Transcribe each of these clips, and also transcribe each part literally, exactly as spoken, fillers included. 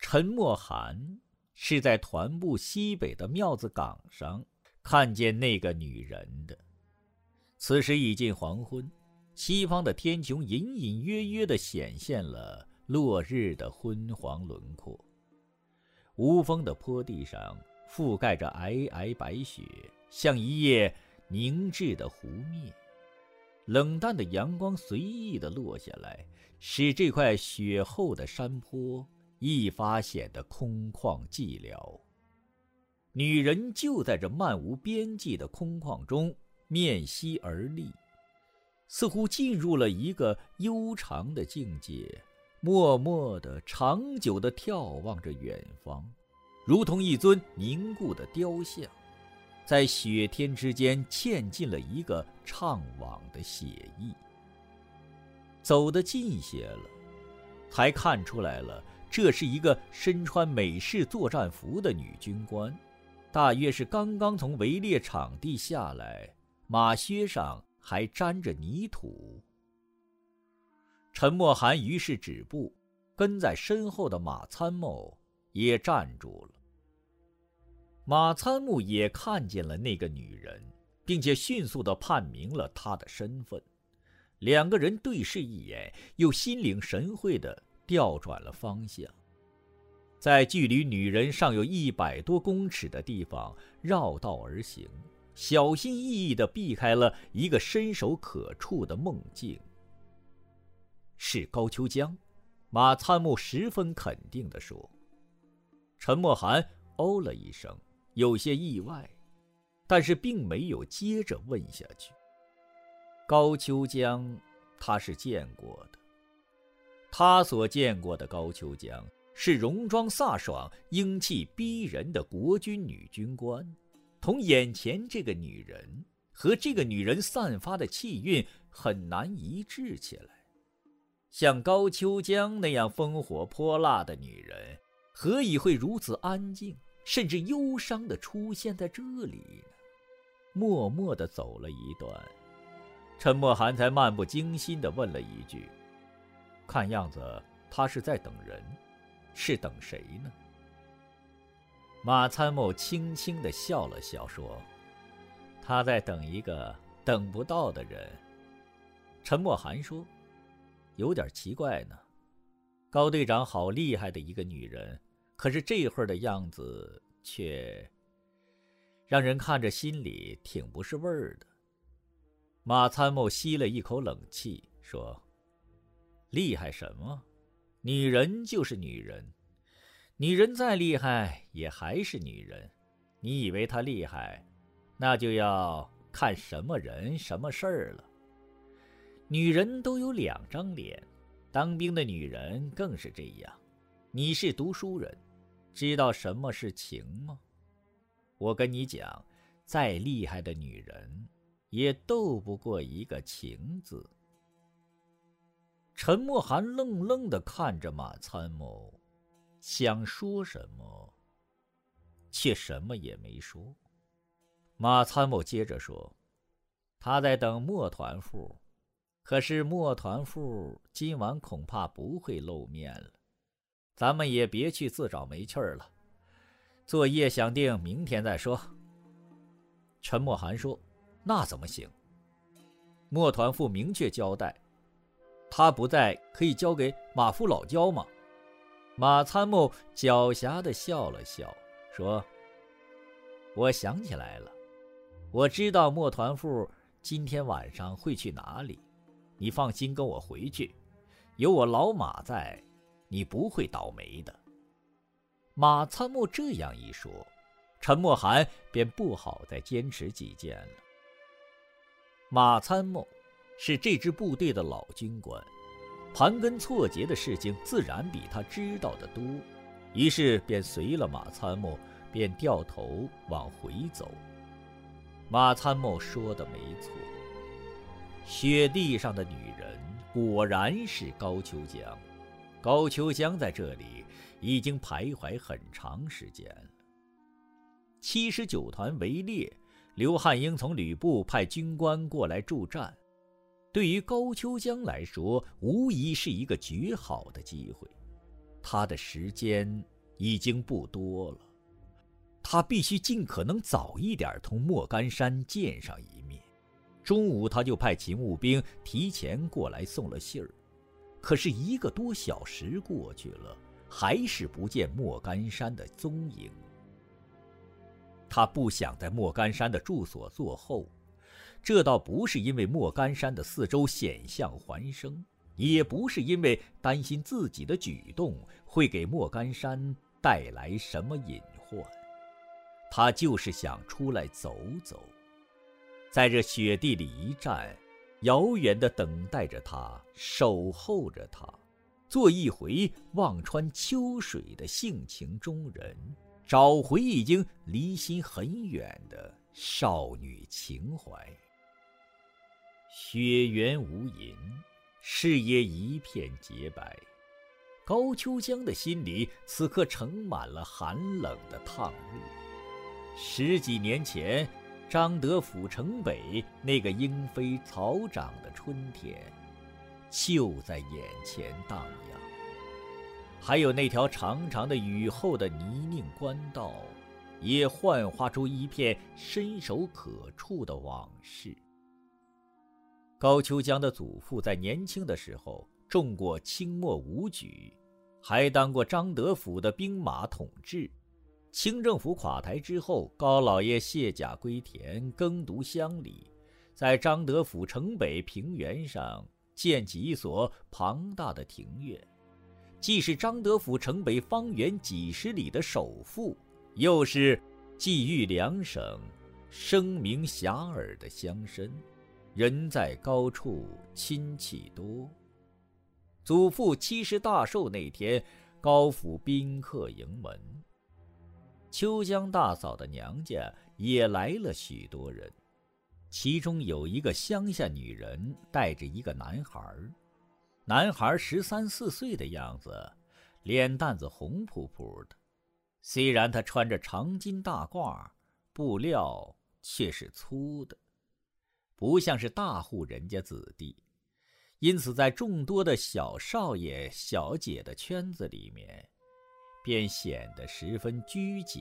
陈默涵是在团部西北的庙子岗上看见那个女人的。此时已近黄昏，西方的天穹隐隐约约地显现了落日的昏黄轮廓。无风的坡地上覆盖着皑皑白雪，像一叶凝滞的湖面。冷淡的阳光随意地落下来，使这块雪厚的山坡一发显得空旷寂寥。女人就在这漫无边际的空旷中面西而立，似乎进入了一个悠长的境界，默默地长久地眺望着远方，如同一尊凝固的雕像，在雪天之间嵌进了一个怅惘的写意。走得近些了，才看出来了，这是一个身穿美式作战服的女军官，大约是刚刚从围猎场地下来，马靴上还沾着泥土。陈默涵于是止步，跟在身后的马参谋也站住了。马参谋也看见了那个女人，并且迅速地判明了她的身份。两个人对视一眼，又心领神会地调转了方向，在距离女人尚有一百多公尺的地方绕道而行，小心翼翼地避开了一个伸手可触的梦境。是高秋江，马参谋十分肯定地说。陈默涵哦了一声，有些意外，但是并没有接着问下去。高秋江他是见过的，他所见过的高秋江是戎装飒爽、英气逼人的国军女军官，同眼前这个女人和这个女人散发的气韵很难一致起来。像高秋江那样烽火泼辣的女人，何以会如此安静，甚至忧伤地出现在这里呢？默默地走了一段，陈默涵才漫不经心地问了一句：“看样子他是在等人，是等谁呢？”马参谋轻轻地笑了笑，说：“他在等一个等不到的人。”陈默涵说：“有点奇怪呢，高队长好厉害的一个女人，可是这会儿的样子却让人看着心里挺不是味儿的。”马参谋吸了一口冷气，说：“厉害什么？女人就是女人，女人再厉害也还是女人。你以为她厉害，那就要看什么人什么事儿了。女人都有两张脸，当兵的女人更是这样。你是读书人，知道什么是情吗？我跟你讲，再厉害的女人也斗不过一个情字。”陈默涵愣愣地看着马参谋，想说什么，却什么也没说。马参谋接着说：“他在等莫团副，可是莫团副今晚恐怕不会露面了，咱们也别去自找没趣了，作业想定明天再说。”陈默涵说：“那怎么行？莫团副明确交代，他不在可以交给马夫老交吗？”马参谋狡黠地笑了笑，说：“我想起来了，我知道莫团副今天晚上会去哪里，你放心跟我回去，有我老马在，你不会倒霉的。”马参谋这样一说，陈默涵便不好再坚持己见了。马参谋是这支部队的老军官，盘根错节的事情自然比他知道的多，于是便随了马参谋，便掉头往回走。马参谋说的没错，雪地上的女人果然是高秋江。高秋江在这里已经徘徊很长时间了。七十九团围猎，刘汉英从旅部派军官过来助战，对于高秋江来说，无疑是一个绝好的机会。他的时间已经不多了，他必须尽可能早一点同莫干山见上一面。中午他就派勤务兵提前过来送了信儿，可是一个多小时过去了，还是不见莫干山的踪影。他不想在莫干山的住所坐候，这倒不是因为莫干山的四周险象环生，也不是因为担心自己的举动会给莫干山带来什么隐患，他就是想出来走走，在这雪地里一站，遥远地等待着他，守候着他，做一回望穿秋水的性情中人，找回已经离心很远的少女情怀。雪原无垠，视野一片洁白，高秋江的心里此刻盛满了寒冷的烫日。十几年前，张德府城北那个莺飞草长的春天，就在眼前荡漾。还有那条长长的雨后的泥泞官道，也幻化出一片伸手可触的往事。高秋江的祖父在年轻的时候中过清末武举，还当过张德府的兵马统制。清政府垮台之后，高老爷卸甲归田，耕读乡里，在张德府城北平原上建起一所庞大的庭院，既是张德府城北方圆几十里的首富，又是冀豫两省声名遐迩的乡绅，人在高处，亲戚多。祖父七十大寿那天，高府宾客盈门，秋江大嫂的娘家也来了许多人，其中有一个乡下女人带着一个男孩，男孩十三四岁的样子，脸蛋子红扑扑的，虽然他穿着长巾大褂，布料却是粗的，不像是大户人家子弟，因此在众多的小少爷小姐的圈子里面，便显得十分拘谨。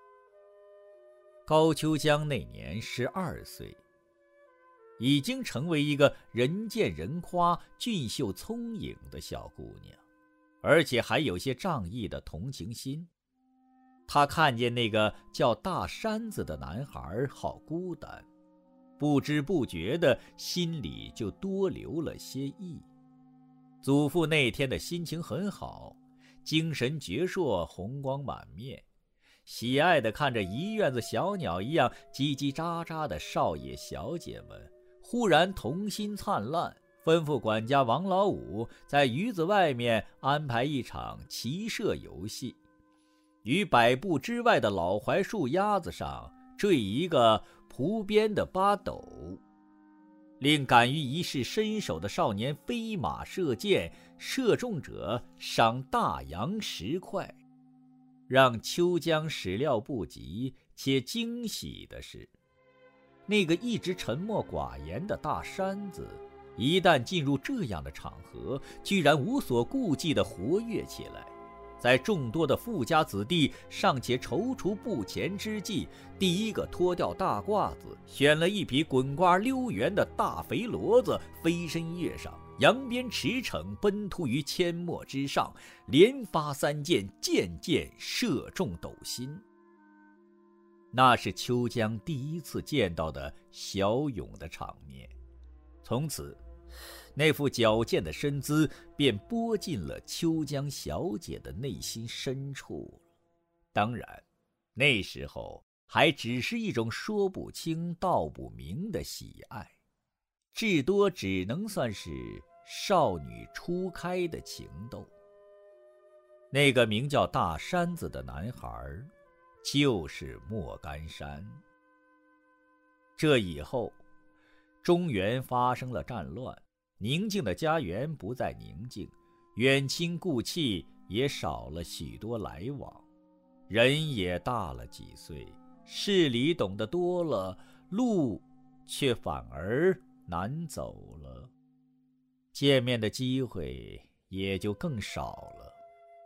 高秋江那年十二岁，已经成为一个人见人夸、俊秀聪颖的小姑娘，而且还有些仗义的同情心。她看见那个叫大山子的男孩好孤单，不知不觉的心里就多留了些意。祖父那天的心情很好，精神矍铄，红光满面，喜爱地看着一院子小鸟一样叽叽喳喳的少爷小姐们，忽然童心灿烂，吩咐管家王老五在鱼子外面安排一场骑射游戏，于百步之外的老槐树丫子上坠一个蒲编的八斗，令敢于一试身手的少年飞马射箭，射中者赏大洋十块。让秋江始料不及且惊喜的是，那个一直沉默寡言的大山子，一旦进入这样的场合，居然无所顾忌地活跃起来。在众多的富家子弟尚且踌躇不前之际，第一个脱掉大褂子，选了一匹滚瓜溜圆的大肥骡子，飞身跃上，扬鞭驰骋，奔突于阡陌之上，连发三箭，箭箭射中斗心。那是秋江第一次见到的骁勇的场面，从此那副矫健的身姿便拨进了秋江小姐的内心深处。当然，那时候还只是一种说不清道不明的喜爱，至多只能算是少女初开的情窦。那个名叫大山子的男孩，就是莫干山。这以后，中原发生了战乱，宁静的家园不再宁静，远亲故戚也少了许多来往，人也大了几岁，事理懂得多了，路却反而难走了，见面的机会也就更少了。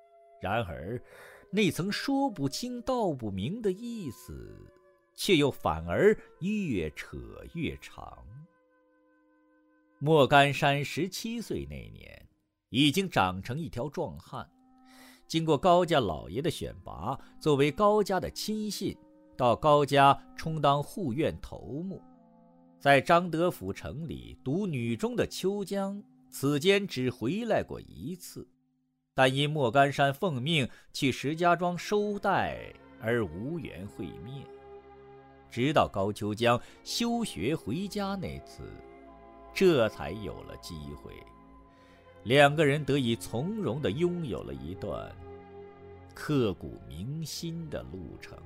然而那层说不清道不明的意思，却又反而越扯越长。莫干山十七岁那年，已经长成一条壮汉，经过高家老爷的选拔，作为高家的亲信，到高家充当护院头目。在张德府城里读女中的秋江，此间只回来过一次，但因莫干山奉命去石家庄收带而无缘会面。直到高秋江休学回家那次，这才有了机会，两个人得以从容地拥有了一段刻骨铭心的路程。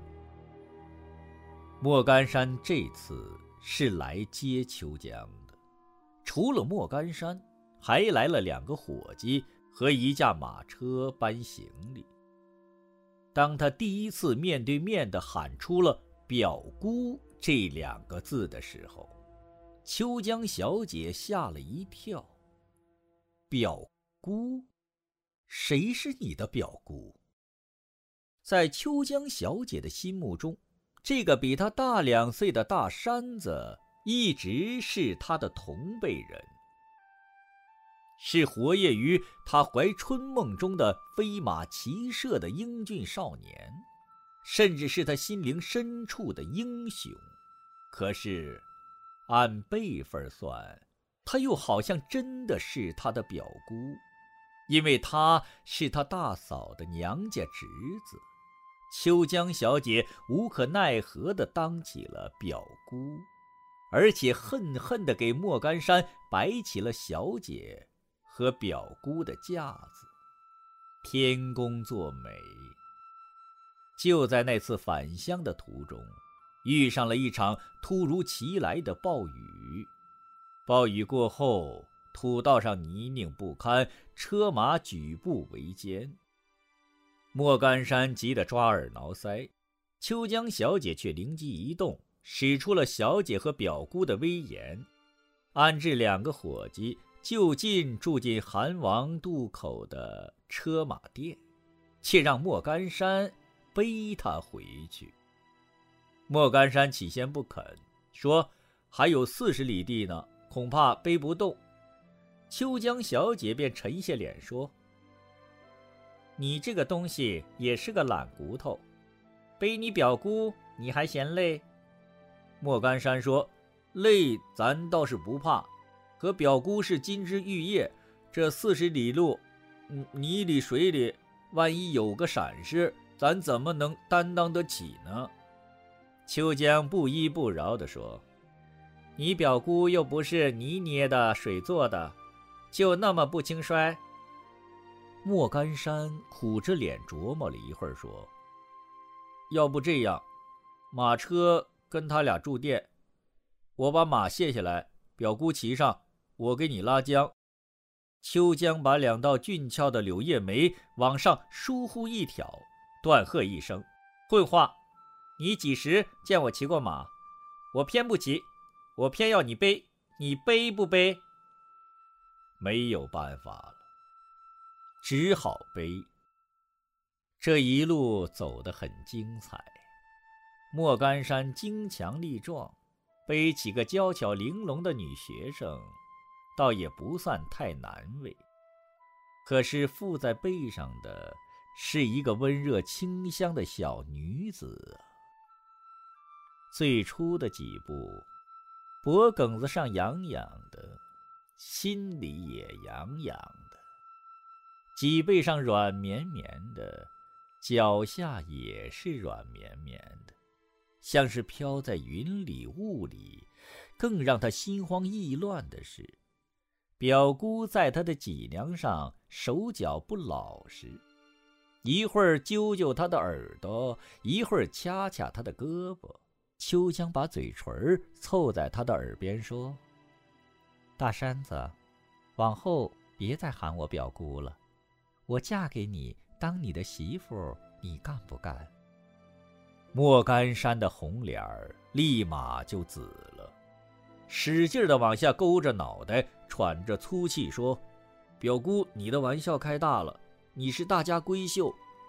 莫干山这次是来接秋江的，除了莫干山，还来了两个伙计和一架马车搬行李。当他第一次面对面地喊出了表姑这两个字的时候，秋江小姐吓了一跳。表姑？谁是你的表姑？在秋江小姐的心目中，这个比她大两岁的大山子一直是她的同辈人，是活跃于她怀春梦中的飞马骑射的英俊少年，甚至是她心灵深处的英雄。可是按辈分算，她又好像真的是她的表姑，因为她是她大嫂的娘家侄子。秋江小姐无可奈何地当起了表姑，而且恨恨地给莫干山摆起了小姐和表姑的架子。天公作美，就在那次返乡的途中，遇上了一场突如其来的暴雨。暴雨过后，土道上泥泞不堪，车马举步维艰。莫干山急得抓耳挠腮，秋江小姐却灵机一动，使出了小姐和表姑的威严，安置两个伙计就近住进韩王渡口的车马店，却让莫干山背他回去。莫干山起先不肯，说还有四十里地呢，恐怕背不动。秋江小姐便沉下脸说，你这个东西也是个懒骨头，背你表姑你还嫌累？莫干山说，累咱倒是不怕，可表姑是金枝玉叶，这四十里路，泥里水里，万一有个闪失，咱怎么能担当得起呢？秋江不依不饶地说，你表姑又不是泥捏的水做的，就那么不轻率？莫干山苦着脸琢磨了一会儿，说，要不这样，马车跟他俩住店，我把马卸下来，表姑骑上，我给你拉浆。秋江把两道俊俏的柳叶眉往上疏忽一挑，断喝一声，混话，你几时见我骑过马？我偏不骑，我偏要你背，你背不背？没有办法了，只好背。这一路走得很精彩，莫干山精强力壮，背起个娇巧玲珑的女学生，倒也不算太难为。可是附在背上的是一个温热清香的小女子。最初的几步，脖梗子上痒痒的，心里也痒痒的，脊背上软绵绵的，脚下也是软绵绵的，像是飘在云里雾里。更让他心慌意乱的是，表姑在他的脊梁上手脚不老实，一会儿揪揪他的耳朵，一会儿掐掐他的胳膊。秋江把嘴唇凑在他的耳边说，大山子，往后别再喊我表姑了，我嫁给你当你的媳妇，你干不干？莫干山的红脸儿立马就紫了，使劲地往下勾着脑袋，喘着粗气说，表姑你的玩笑开大了，你是大家闺秀，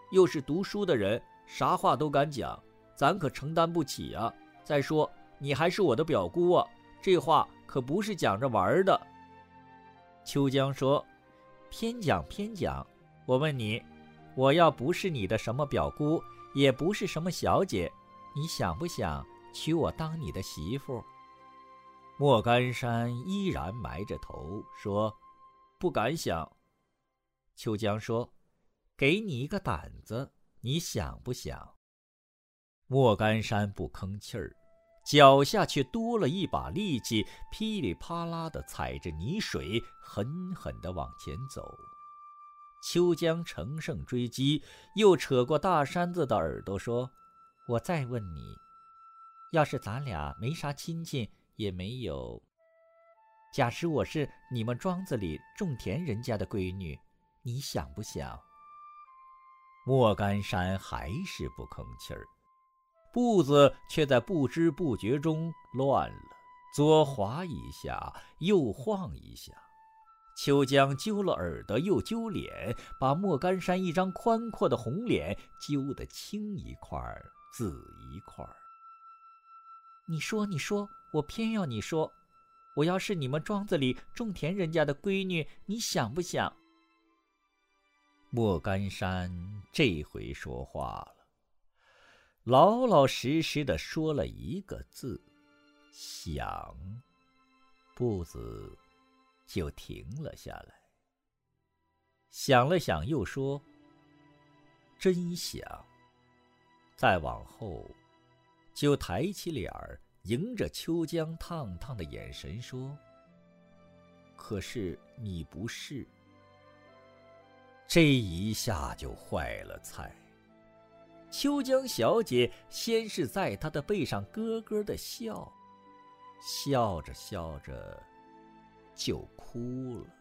又是读书的人，啥话都敢讲，咱可承担不起啊。再说你还是我的表姑啊，这话可不是讲着玩的。秋江说，偏讲偏讲，我问你，我要不是你的什么表姑，也不是什么小姐，你想不想娶我当你的媳妇？莫干山依然埋着头说，不敢想。秋江说，给你一个胆子，你想不想？莫干山不吭气儿，脚下却多了一把力气，噼里啪啦地踩着泥水，狠狠地往前走。秋江乘胜追击，又扯过大山子的耳朵说，我再问你，要是咱俩没啥亲戚，也没有，假使我是你们庄子里种田人家的闺女，你想不想？莫干山还是不吭气儿，步子却在不知不觉中乱了，左滑一下，右晃一下。秋江揪了耳朵又揪脸，把莫干山一张宽阔的红脸揪得青一块紫一块。你说你说，我偏要你说，我要是你们庄子里种田人家的闺女，你想不想？莫干山这回说话了，老老实实的说了一个字，想。步子就停了下来，想了想又说，真想。再往后就抬起脸儿，迎着秋江烫烫的眼神说，可是你不是。这一下就坏了菜。秋江小姐先是在他的背上咯咯的笑，笑着笑着就哭了，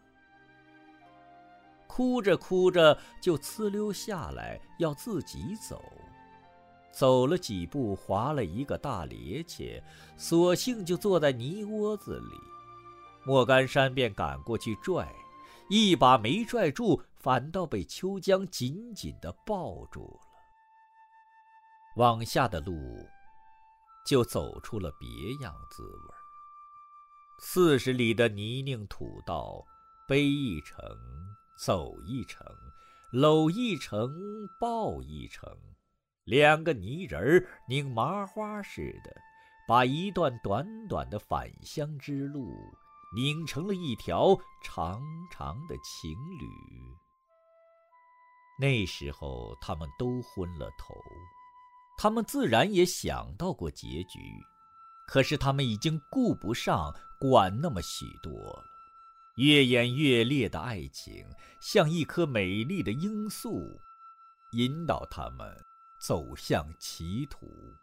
哭着哭着就呲溜下来，要自己走。走了几步，滑了一个大趔趄，索性就坐在泥窝子里。莫干山便赶过去拽，一把没拽住，反倒被秋江紧紧地抱住了。往下的路就走出了别样滋味。四十里的泥泞土道，背一程，走一程，搂一程，抱一程，两个泥人儿拧麻花似的，把一段短短的返乡之路拧成了一条长长的情侣。那时候他们都昏了头，他们自然也想到过结局，可是他们已经顾不上管那么许多了。越演越烈的爱情，像一棵美丽的罂粟，引导他们走向歧途。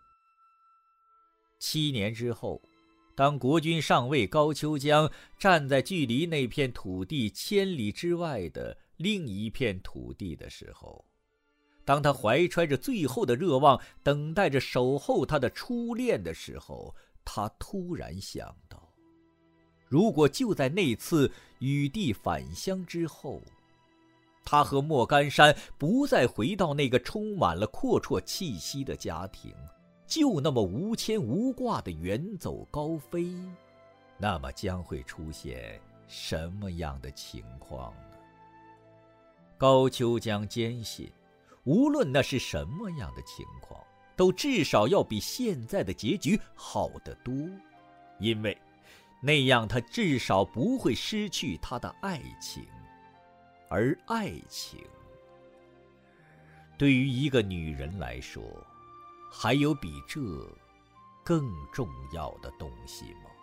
七年之后，当国军上尉高秋江站在距离那片土地千里之外的另一片土地的时候，当他怀揣着最后的热望，等待着守候他的初恋的时候，他突然想到，如果就在那次与地返乡之后，他和莫干山不再回到那个充满了阔绰气息的家庭，就那么无牵无挂地远走高飞，那么将会出现什么样的情况呢？高秋江坚信，无论那是什么样的情况，都至少要比现在的结局好得多，因为那样他至少不会失去他的爱情。而爱情对于一个女人来说，还有比这更重要的东西吗？